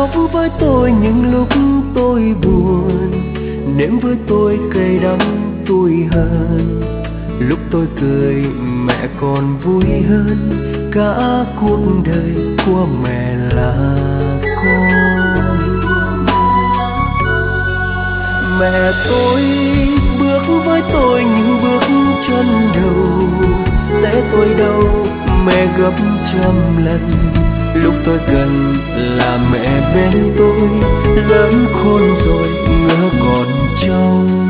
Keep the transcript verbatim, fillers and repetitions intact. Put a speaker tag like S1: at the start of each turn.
S1: khóc với tôi những lúc tôi buồn, nếm với tôi cay đắng tôi hờn. Lúc tôi cười mẹ còn vui hơn, cả cuộc đời của mẹ là con. Mẹ tôi bước với tôi những bước chân đầu, sẽ tôi đâu mẹ gấp trăm lần. Lúc tôi cần là mẹ bên tôi, lớn khôn rồi ngỡ còn trông.